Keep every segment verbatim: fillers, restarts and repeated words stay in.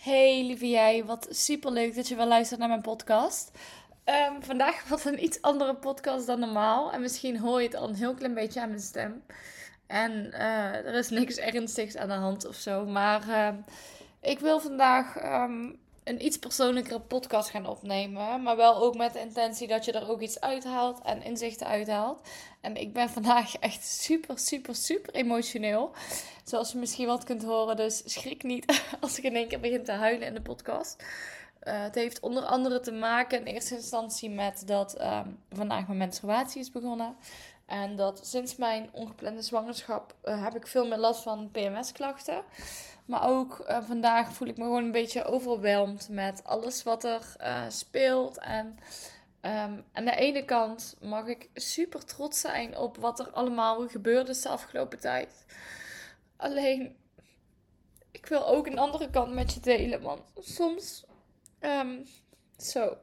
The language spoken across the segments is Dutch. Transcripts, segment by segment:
Hey lieve jij, wat super leuk dat je wel luistert naar mijn podcast. Ehm, vandaag wat een iets andere podcast dan normaal. En misschien hoor je het al een heel klein beetje aan mijn stem. En eh, er is niks ernstigs aan de hand of zo. Maar ehm, ik wil vandaag ehm, een iets persoonlijkere podcast gaan opnemen. Maar wel ook met de intentie dat je er ook iets uithaalt en inzichten uithaalt. En ik ben vandaag echt super, super, super emotioneel. Zoals je misschien wat kunt horen. Dus schrik niet als ik in één keer begin te huilen in de podcast. Uh, het heeft onder andere te maken in eerste instantie met dat um, vandaag mijn menstruatie is begonnen. En dat sinds mijn ongeplande zwangerschap uh, heb ik veel meer last van P M S-klachten. Maar ook uh, vandaag voel ik me gewoon een beetje overweldigd met alles wat er uh, speelt. En um, aan de ene kant mag ik super trots zijn op wat er allemaal gebeurd is de afgelopen tijd. Alleen, ik wil ook een andere kant met je delen. Want soms, um, zo,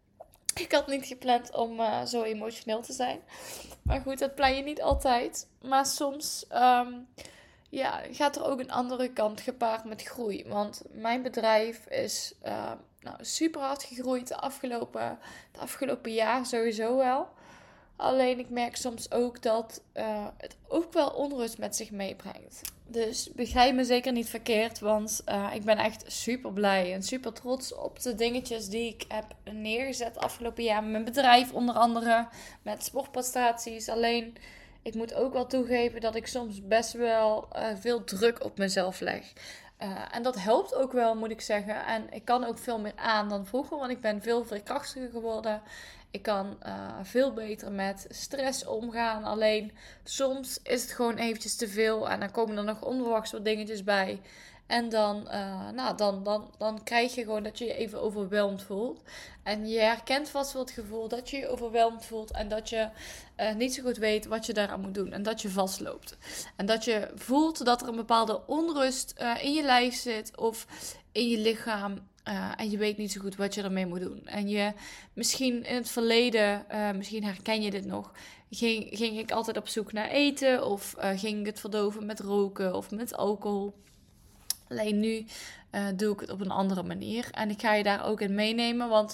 ik had niet gepland om uh, zo emotioneel te zijn. Maar goed, dat plan je niet altijd. Maar soms um, ja, gaat er ook een andere kant gepaard met groei. Want mijn bedrijf is uh, nou, super hard gegroeid de afgelopen, de afgelopen jaar sowieso wel. Alleen ik merk soms ook dat uh, het ook wel onrust met zich meebrengt. Dus begrijp me zeker niet verkeerd, want uh, ik ben echt super blij en super trots op de dingetjes die ik heb neergezet afgelopen jaar. Met mijn bedrijf onder andere, met sportprestaties. Alleen, ik moet ook wel toegeven dat ik soms best wel uh, veel druk op mezelf leg. Uh, en dat helpt ook wel, moet ik zeggen. En ik kan ook veel meer aan dan vroeger, want ik ben veel veerkrachtiger geworden. Ik kan uh, veel beter met stress omgaan. Alleen soms is het gewoon eventjes te veel. En dan komen er nog onverwachts wat dingetjes bij. En dan, uh, nou, dan, dan, dan krijg je gewoon dat je je even overweldigd voelt. En je herkent vast wel het gevoel dat je je overweldigd voelt. En dat je uh, niet zo goed weet wat je daaraan moet doen. En dat je vastloopt. En dat je voelt dat er een bepaalde onrust uh, in je lijf zit. Of in je lichaam. Uh, en je weet niet zo goed wat je ermee moet doen. En je, misschien in het verleden, uh, misschien herken je dit nog, ging, ging ik altijd op zoek naar eten. Of uh, ging ik het verdoven met roken of met alcohol. Alleen nu uh, doe ik het op een andere manier. En ik ga je daar ook in meenemen. Want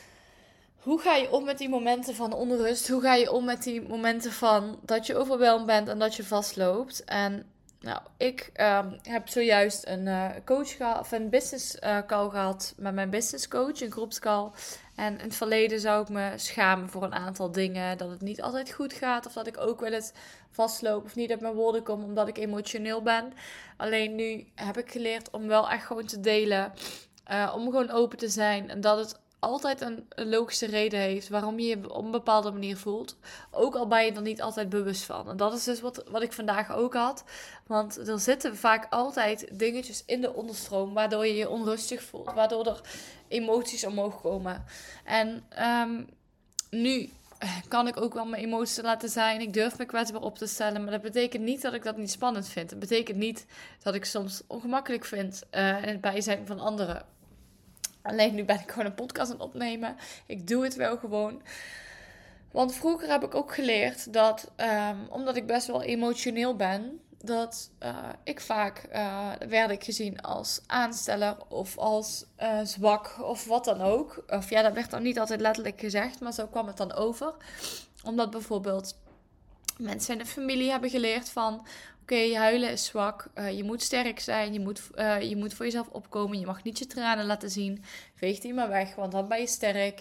hoe ga je om met die momenten van onrust? Hoe ga je om met die momenten van dat je overweldigd bent en dat je vastloopt? En nou, ik um, heb zojuist een uh, coach gehad, of een business uh, call gehad met mijn business coach, een groepscall. En in het verleden zou ik me schamen voor een aantal dingen, dat het niet altijd goed gaat, of dat ik ook wel eens vastloop of niet uit mijn woorden kom omdat ik emotioneel ben. Alleen nu heb ik geleerd om wel echt gewoon te delen, uh, om gewoon open te zijn en dat het altijd een, een logische reden heeft waarom je je op een bepaalde manier voelt. Ook al ben je er niet altijd bewust van. En dat is dus wat, wat ik vandaag ook had. Want er zitten vaak altijd dingetjes in de onderstroom waardoor je je onrustig voelt. Waardoor er emoties omhoog komen. En um, nu kan ik ook wel mijn emoties laten zijn. Ik durf me kwetsbaar op te stellen. Maar dat betekent niet dat ik dat niet spannend vind. Het betekent niet dat ik soms ongemakkelijk vind uh, in het bijzijn van anderen. Alleen nu ben ik gewoon een podcast aan het opnemen. Ik doe het wel gewoon. Want vroeger heb ik ook geleerd dat, um, omdat ik best wel emotioneel ben, dat uh, ik vaak uh, werd ik gezien als aansteller of als uh, zwak of wat dan ook. Of ja, dat werd dan niet altijd letterlijk gezegd, maar zo kwam het dan over. Omdat bijvoorbeeld mensen in de familie hebben geleerd van, oké, okay, huilen is zwak. Uh, je moet sterk zijn. Je moet, uh, je moet voor jezelf opkomen. Je mag niet je tranen laten zien. Veeg die maar weg, want dan ben je sterk.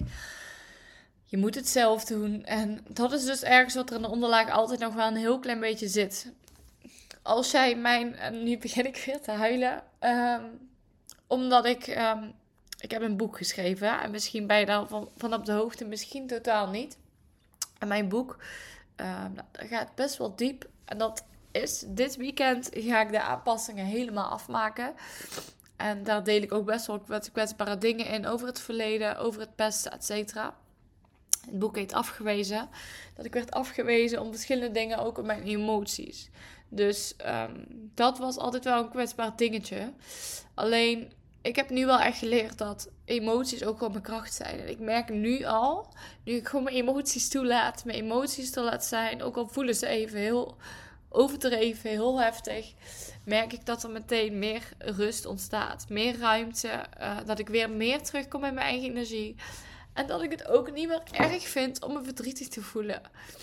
Je moet het zelf doen. En dat is dus ergens wat er in de onderlaag altijd nog wel een heel klein beetje zit. Als jij mijn... En nu begin ik weer te huilen. Um, omdat ik... Um, ik heb een boek geschreven. En misschien ben je daar van, van op de hoogte. Misschien totaal niet. En mijn boek... Uh, nou, dat gaat best wel diep. En dat is, dit weekend ga ik de aanpassingen helemaal afmaken. En daar deel ik ook best wel kwetsbare dingen in over het verleden, over het pesten, et cetera. Het boek heet Afgewezen. Dat ik werd afgewezen om verschillende dingen, ook op mijn emoties. Dus um, dat was altijd wel een kwetsbaar dingetje. Alleen, ik heb nu wel echt geleerd dat emoties ook gewoon mijn kracht zijn. En ik merk nu al, nu ik gewoon mijn emoties toelaat, mijn emoties toelaat zijn, ook al voelen ze even heel overdreven, heel heftig, merk ik dat er meteen meer rust ontstaat. Meer ruimte, uh, dat ik weer meer terugkom in mijn eigen energie. En dat ik het ook niet meer erg vind om me verdrietig te voelen.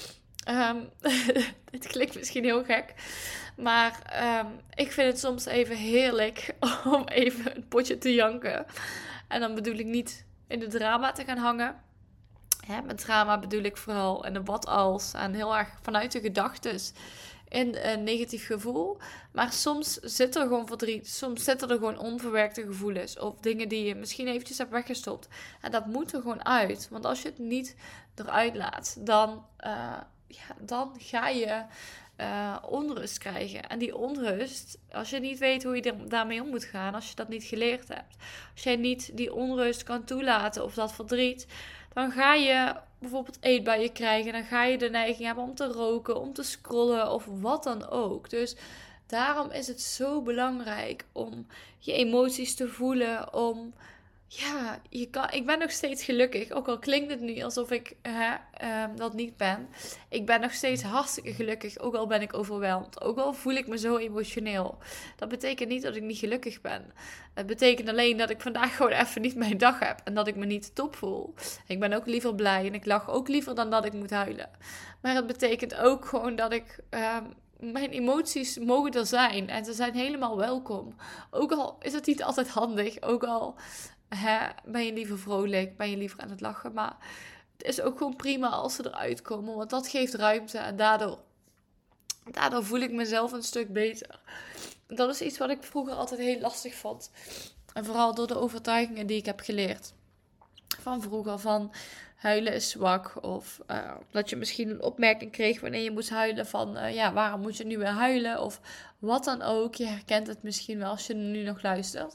Um, dit klinkt misschien heel gek. Maar um, ik vind het soms even heerlijk om even een potje te janken. En dan bedoel ik niet in de drama te gaan hangen. Hè, met drama bedoel ik vooral in de wat als. En heel erg vanuit de gedachtes in een negatief gevoel. Maar soms zit er gewoon verdriet. Soms zitten er gewoon onverwerkte gevoelens. Of dingen die je misschien eventjes hebt weggestopt. En dat moet er gewoon uit. Want als je het niet eruit laat, dan, uh, ja, dan ga je uh, onrust krijgen. En die onrust, als je niet weet hoe je er, daarmee om moet gaan. Als je dat niet geleerd hebt. Als jij niet die onrust kan toelaten of dat verdriet, dan ga je bijvoorbeeld eetbuien krijgen. Dan ga je de neiging hebben om te roken, om te scrollen of wat dan ook. Dus daarom is het zo belangrijk om je emoties te voelen. Om, ja, je kan, ik ben nog steeds gelukkig. Ook al klinkt het nu alsof ik hè, um, dat niet ben. Ik ben nog steeds hartstikke gelukkig. Ook al ben ik overweldigd. Ook al voel ik me zo emotioneel. Dat betekent niet dat ik niet gelukkig ben. Het betekent alleen dat ik vandaag gewoon even niet mijn dag heb. En dat ik me niet top voel. Ik ben ook liever blij. En ik lach ook liever dan dat ik moet huilen. Maar het betekent ook gewoon dat ik... Um, mijn emoties mogen er zijn. En ze zijn helemaal welkom. Ook al is het niet altijd handig. Ook al... Hè, ben je liever vrolijk, ben je liever aan het lachen. Maar het is ook gewoon prima als ze eruit komen. Want dat geeft ruimte. En daardoor, daardoor voel ik mezelf een stuk beter. Dat is iets wat ik vroeger altijd heel lastig vond. En vooral door de overtuigingen die ik heb geleerd. Van vroeger, van huilen is zwak. Of uh, dat je misschien een opmerking kreeg wanneer je moest huilen. Van uh, ja, waarom moet je nu weer huilen? Of wat dan ook. Je herkent het misschien wel als je nu nog luistert.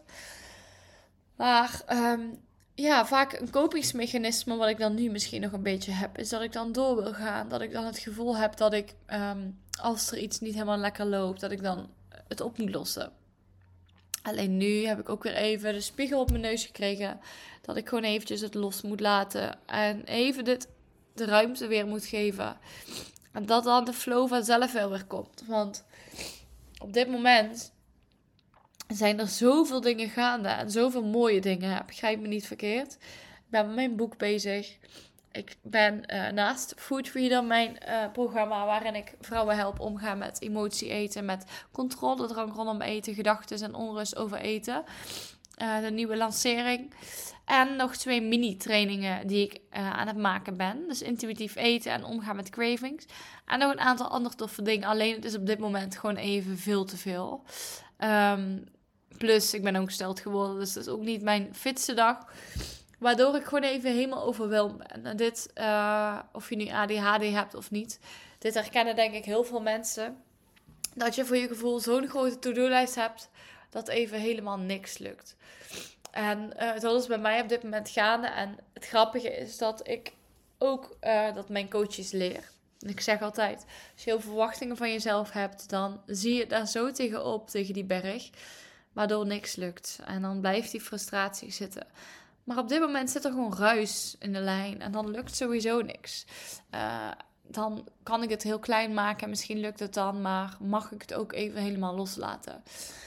Maar um, ja, vaak een kopingsmechanisme wat ik dan nu misschien nog een beetje heb, is dat ik dan door wil gaan. Dat ik dan het gevoel heb dat ik, um, als er iets niet helemaal lekker loopt, dat ik dan het op moet lossen. Alleen nu heb ik ook weer even de spiegel op mijn neus gekregen. Dat ik gewoon eventjes het los moet laten. En even dit de ruimte weer moet geven. En dat dan de flow vanzelf wel weer komt. Want op dit moment zijn er zoveel dingen gaande en zoveel mooie dingen. Begrijp me niet verkeerd. Ik ben met mijn boek bezig. Ik ben uh, naast Food Freedom, mijn uh, programma waarin ik vrouwen help omgaan met emotie eten, met controledrang rondom eten, gedachten en onrust over eten. Uh, de nieuwe lancering. En nog twee mini-trainingen die ik uh, aan het maken ben. Dus intuïtief eten en omgaan met cravings. En nog een aantal andere toffe dingen. Alleen het is op dit moment gewoon even veel te veel. Um, plus, ik ben ook gesteld geworden. Dus dat is ook niet mijn fitste dag. Waardoor ik gewoon even helemaal overweldigd ben. En dit, uh, of je nu A D H D hebt of niet. Dit herkennen denk ik heel veel mensen. Dat je voor je gevoel zo'n grote to-do-lijst hebt. Dat even helemaal niks lukt. En uh, dat is bij mij op dit moment gaande. En het grappige is dat ik ook uh, dat mijn coaches leer. En ik zeg altijd, als je heel veel verwachtingen van jezelf hebt, dan zie je daar zo tegenop, tegen die berg. Waardoor niks lukt. En dan blijft die frustratie zitten. Maar op dit moment zit er gewoon ruis in de lijn. En dan lukt sowieso niks. Uh, dan kan ik het heel klein maken. En misschien lukt het dan. Maar mag ik het ook even helemaal loslaten.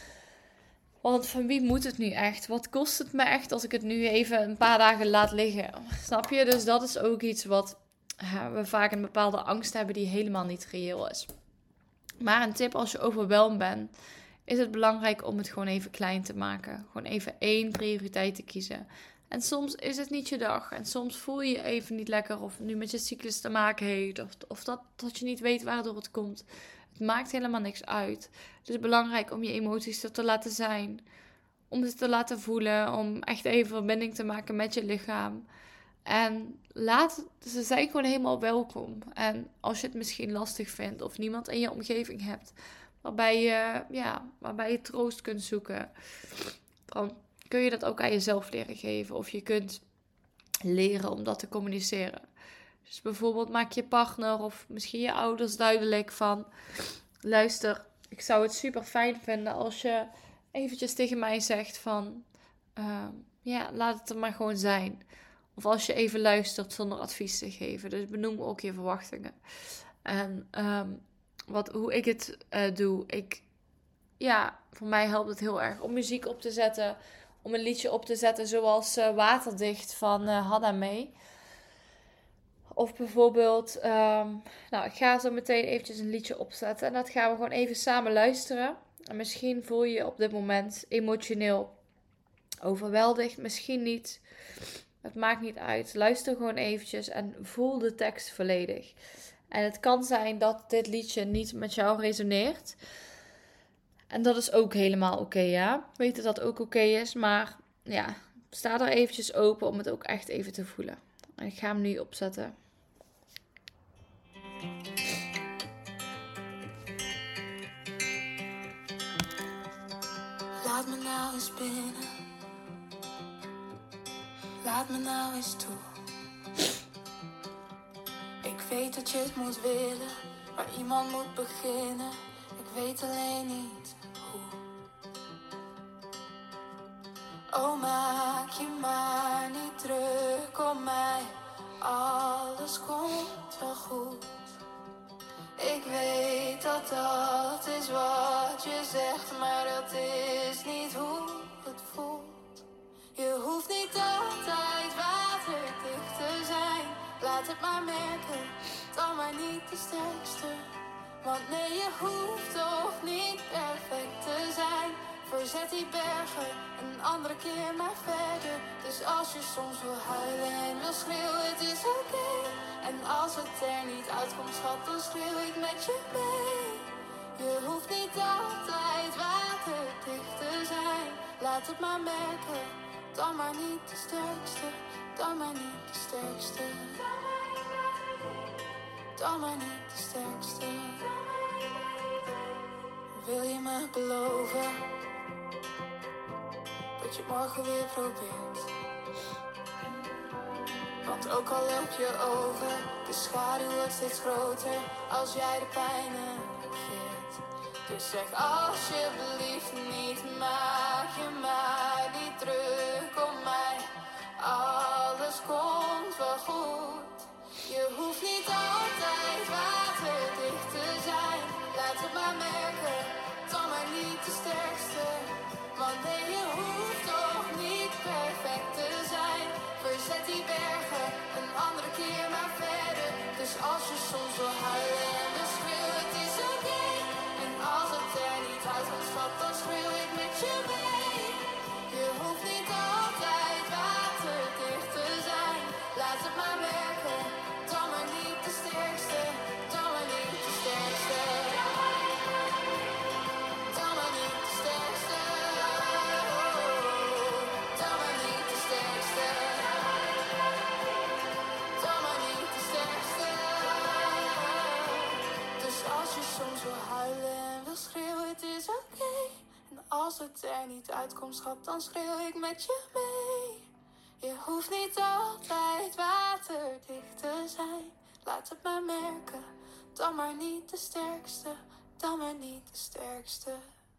Want van wie moet het nu echt? Wat kost het me echt als ik het nu even een paar dagen laat liggen? Snap je? Dus dat is ook iets wat uh, we vaak een bepaalde angst hebben die helemaal niet reëel is. Maar een tip als je overweldigd bent, is het belangrijk om het gewoon even klein te maken. Gewoon even één prioriteit te kiezen. En soms is het niet je dag. En soms voel je je even niet lekker. Of het nu met je cyclus te maken heeft. Of, of dat, dat je niet weet waardoor het komt. Het maakt helemaal niks uit. Het is belangrijk om je emoties er te laten zijn. Om ze te laten voelen. Om echt even verbinding te maken met je lichaam. En laat, ze zijn gewoon helemaal welkom. En als je het misschien lastig vindt. Of niemand in je omgeving hebt. Waarbij je, ja, waarbij je troost kunt zoeken. Dan kun je dat ook aan jezelf leren geven. Of je kunt leren om dat te communiceren. Dus bijvoorbeeld maak je partner of misschien je ouders duidelijk van... Luister, ik zou het super fijn vinden als je eventjes tegen mij zegt van... Uh, ja, laat het er maar gewoon zijn. Of als je even luistert zonder advies te geven. Dus benoem ook je verwachtingen. En um, wat, hoe ik het uh, doe. Ik, ja, voor mij helpt het heel erg om muziek op te zetten. Om een liedje op te zetten zoals uh, Waterdicht van uh, Hadda Mee. Of bijvoorbeeld, um, nou, ik ga zo meteen eventjes een liedje opzetten. En dat gaan we gewoon even samen luisteren. En misschien voel je je op dit moment emotioneel overweldigd. Misschien niet. Het maakt niet uit. Luister gewoon eventjes en voel de tekst volledig. En het kan zijn dat dit liedje niet met jou resoneert. En dat is ook helemaal oké, okay, ja. Weet dat dat ook oké okay is. Maar ja, sta er eventjes open om het ook echt even te voelen. En ik ga hem nu opzetten. Laat me nou eens binnen. Laat me nou eens toe. Ik weet dat je het moet willen, maar iemand moet beginnen. Ik weet alleen niet hoe. Oh, maak je maar niet druk om mij. Alles komt wel goed. Ik weet dat dat is wat je zegt, maar dat is niet hoe het voelt. Je hoeft niet altijd waterdicht te zijn. Laat het maar merken, dan maar niet de sterkste. Want nee, je hoeft toch niet perfect te zijn. Verzet die bergen, een andere keer maar verder. Dus als je soms wil huilen en wil schreeuwen, het is oké. Okay. En als het er niet uitkomt, schat, dan schreeuw ik met je mee. Je hoeft niet altijd waterdicht te zijn. Laat het maar merken, dan maar niet de sterkste. Dan maar niet de sterkste. Dan maar niet de sterkste. Wil je me beloven dat je morgen weer probeert? Want ook al loop je over, de schaduw wordt steeds groter als jij de pijn negeert. Dus zeg alsjeblieft niet, maak je maar niet druk om mij. Alles komt wel goed. Je hoeft niet altijd waterdicht te zijn. Laat het maar merken, dan maar niet de sterkste. Want nee, je hoeft toch niet perfect te zijn. Verzet die bergen, een andere keer maar verder. Dus als je soms wil huilen en wil schreeuwen, het is oké. Okay. En als het er niet uitkomt, schat, dan schreeuw ik met je mee. Je hoeft niet altijd waterdicht te zijn. Laat het maar merken, dan maar niet de sterkste. Dan maar niet de sterkste. Dan maar niet de sterkste. Dan maar niet de sterkste. Dan maar niet de sterkste. Dus als je soms wil huilen en wil schreeuwen, het is oké. Okay. En als het er niet uitkomt, schat, dan schreeuw ik met je mee. Je hoeft niet altijd waterdicht te zijn. Laat het maar merken, dan maar niet de sterkste. Dan maar niet de sterkste.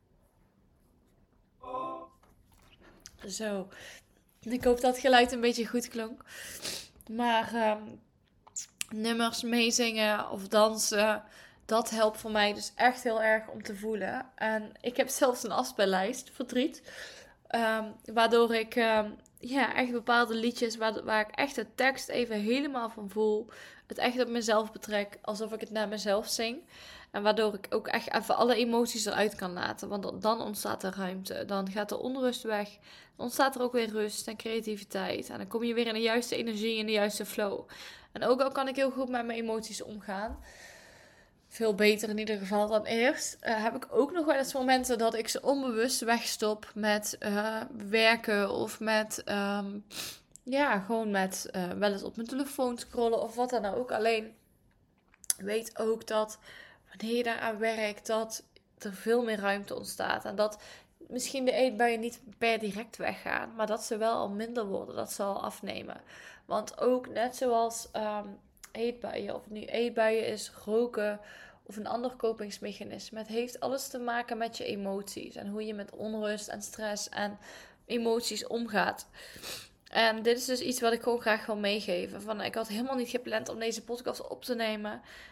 Zo, ik hoop dat het geluid een beetje goed klonk. Maar um, nummers meezingen of dansen, dat helpt voor mij dus echt heel erg om te voelen. En ik heb zelfs een afspeellijst, verdriet. Um, waardoor ik um, ja, echt bepaalde liedjes waar, waar ik echt de tekst even helemaal van voel. Het echt op mezelf betrek, alsof ik het naar mezelf zing. En waardoor ik ook echt even alle emoties eruit kan laten. Want dan ontstaat er ruimte. Dan gaat de onrust weg. Dan ontstaat er ook weer rust en creativiteit. En dan kom je weer in de juiste energie, in de juiste flow. En ook al kan ik heel goed met mijn emoties omgaan. Veel beter in ieder geval dan eerst. Uh, heb ik ook nog wel eens momenten dat ik ze onbewust wegstop met uh, werken. Of met, um, ja, gewoon met uh, wel eens op mijn telefoon scrollen of wat dan ook. Alleen weet ook dat wanneer je daaraan werkt, dat er veel meer ruimte ontstaat. En dat misschien de eetbuien niet per direct weggaan, maar dat ze wel al minder worden. Dat ze al afnemen. Want ook net zoals um, eetbuien, of het nu eetbuien is, roken of een ander kopingsmechanisme. Het heeft alles te maken met je emoties. En hoe je met onrust en stress en emoties omgaat. En dit is dus iets wat ik gewoon graag wil meegeven. Van, ik had helemaal niet gepland om deze podcast op te nemen.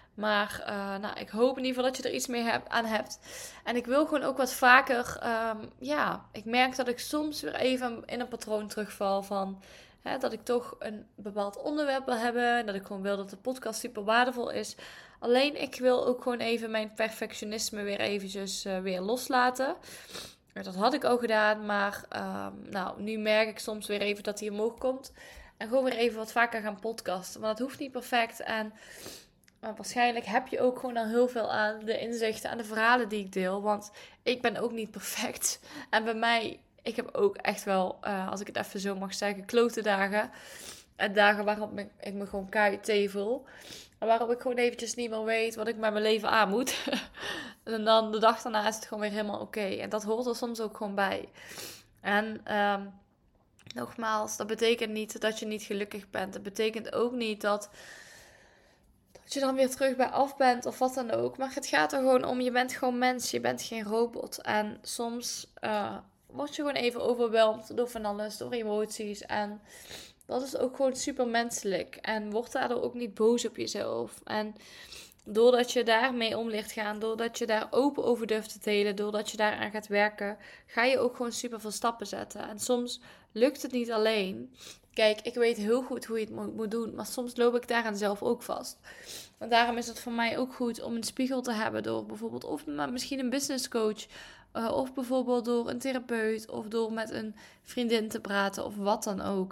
Maar uh, nou, ik hoop in ieder geval dat je er iets mee heb, aan hebt. En ik wil gewoon ook wat vaker... Um, ja, ik merk dat ik soms weer even in een patroon terugval van... Hè, dat ik toch een bepaald onderwerp wil hebben. Dat ik gewoon wil dat de podcast super waardevol is. Alleen ik wil ook gewoon even mijn perfectionisme weer eventjes uh, weer loslaten. Dat had ik al gedaan. Maar um, nou, nu merk ik soms weer even dat hij omhoog komt. En gewoon weer even wat vaker gaan podcasten. Maar dat hoeft niet perfect. En maar waarschijnlijk heb je ook gewoon al heel veel aan de inzichten, aan de verhalen die ik deel. Want ik ben ook niet perfect. En bij mij, ik heb ook echt wel, uh, als ik het even zo mag zeggen, klote dagen. En dagen waarop ik, ik me gewoon keihard voel. En waarop ik gewoon eventjes niet meer weet wat ik met mijn leven aan moet. En dan de dag daarna is het gewoon weer helemaal oké. Okay. En dat hoort er soms ook gewoon bij. En um, nogmaals, dat betekent niet dat je niet gelukkig bent. Dat betekent ook niet dat... dat je dan weer terug bij af bent of wat dan ook. Maar het gaat er gewoon om, je bent gewoon mens, je bent geen robot. En soms uh, word je gewoon even overweldigd door van alles, door emoties. En dat is ook gewoon super menselijk. En word daardoor ook niet boos op jezelf. En doordat je daarmee om leert gaan, doordat je daar open over durft te delen, doordat je daaraan gaat werken, ga je ook gewoon super veel stappen zetten. En soms lukt het niet alleen. Kijk, ik weet heel goed hoe je het moet doen, maar soms loop ik daaraan zelf ook vast. En daarom is het voor mij ook goed om een spiegel te hebben door bijvoorbeeld of misschien een business coach, uh, of bijvoorbeeld door een therapeut, of door met een vriendin te praten, of wat dan ook.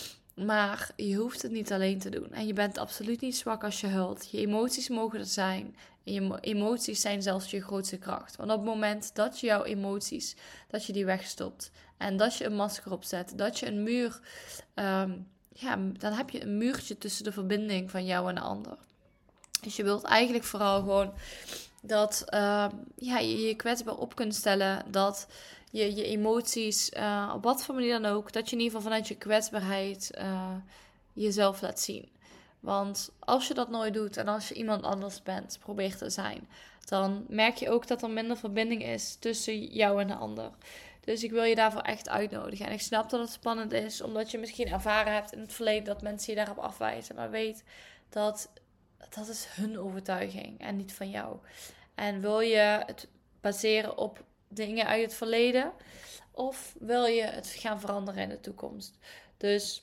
Maar je hoeft het niet alleen te doen. En je bent absoluut niet zwak als je huilt. Je emoties mogen er zijn. En je emoties zijn zelfs je grootste kracht. Want op het moment dat je jouw emoties, dat je die wegstopt. En dat je een masker opzet. Dat je een muur, um, ja, dan heb je een muurtje tussen de verbinding van jou en de ander. Dus je wilt eigenlijk vooral gewoon dat uh, ja, je je kwetsbaar op kunt stellen. Dat je je emoties, uh, op wat voor manier dan ook, dat je in ieder geval vanuit je kwetsbaarheid uh, jezelf laat zien. Want als je dat nooit doet en als je iemand anders bent, probeert te zijn, dan merk je ook dat er minder verbinding is tussen jou en de ander. Dus ik wil je daarvoor echt uitnodigen. En ik snap dat het spannend is, omdat je misschien ervaren hebt in het verleden dat mensen je daarop afwijzen. Maar weet dat dat is hun overtuiging en niet van jou. En wil je het baseren op dingen uit het verleden? Of wil je het gaan veranderen in de toekomst? Dus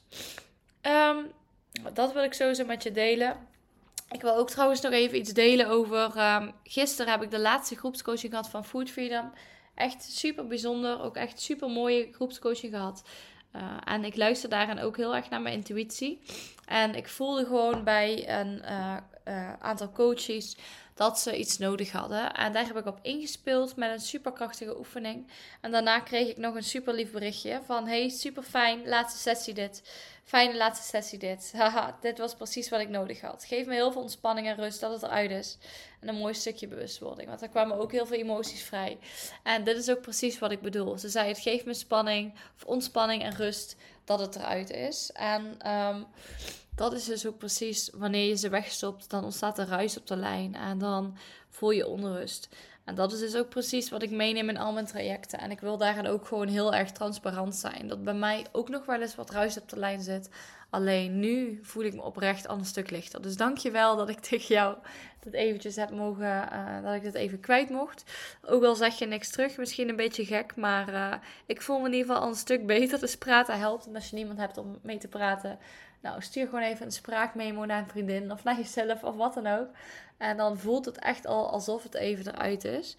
um, dat wil ik sowieso met je delen. Ik wil ook trouwens nog even iets delen over... Um, gisteren heb ik de laatste groepscoaching gehad van Food Freedom. Echt super bijzonder. Ook echt super mooie groepscoaching gehad. Uh, en ik luister daarin ook heel erg naar mijn intuïtie. En ik voelde gewoon bij een uh, uh, aantal coaches dat ze iets nodig hadden. En daar heb ik op ingespeeld met een superkrachtige oefening. En daarna kreeg ik nog een super lief berichtje van... Hey, super fijn, laatste sessie dit. Fijne laatste sessie dit. Haha, dit was precies wat ik nodig had. Geef me heel veel ontspanning en rust dat het eruit is. En een mooi stukje bewustwording. Want er kwamen ook heel veel emoties vrij. En dit is ook precies wat ik bedoel. Ze zei, het geeft me spanning of ontspanning en rust dat het eruit is. En... Um, dat is dus ook precies wanneer je ze wegstopt, dan ontstaat er ruis op de lijn en dan voel je onrust. En dat is dus ook precies wat ik meeneem in al mijn trajecten. En ik wil daarin ook gewoon heel erg transparant zijn. Dat bij mij ook nog wel eens wat ruis op de lijn zit. Alleen nu voel ik me oprecht al een stuk lichter. Dus dank je wel dat ik tegen jou dat eventjes heb mogen, uh, dat ik dit even kwijt mocht. Ook al zeg je niks terug, misschien een beetje gek. Maar uh, ik voel me in ieder geval al een stuk beter. Dus praten helpt. En als je niemand hebt om mee te praten... Nou, stuur gewoon even een spraakmemo naar een vriendin of naar jezelf of wat dan ook. En dan voelt het echt al alsof het even eruit is.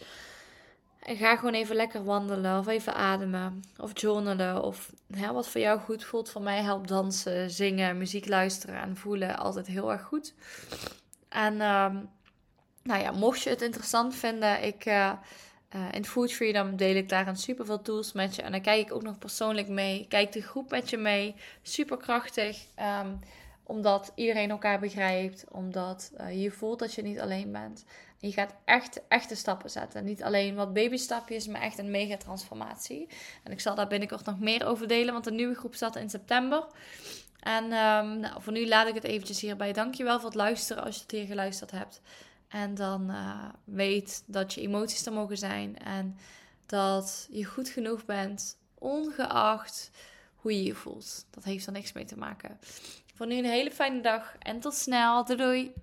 En ga gewoon even lekker wandelen of even ademen of journalen. Of hè, wat voor jou goed voelt. Voor mij helpt dansen, zingen, muziek luisteren en voelen altijd heel erg goed. En um, nou ja, mocht je het interessant vinden, ik... Uh, Uh, in Food Freedom deel ik daarin super veel tools met je. En dan kijk ik ook nog persoonlijk mee. Kijk de groep met je mee. Super krachtig. Um, omdat iedereen elkaar begrijpt. Omdat uh, je voelt dat je niet alleen bent. En je gaat echt echte stappen zetten. Niet alleen wat babystapjes, maar echt een mega transformatie. En ik zal daar binnenkort nog meer over delen. Want de nieuwe groep start in september. En um, nou, voor nu laat ik het eventjes hierbij. Dankjewel voor het luisteren als je het hier geluisterd hebt. En dan uh, weet dat je emoties er mogen zijn. En dat je goed genoeg bent. Ongeacht hoe je je voelt. Dat heeft er niks mee te maken. Voor nu een hele fijne dag. En tot snel. Doei doei.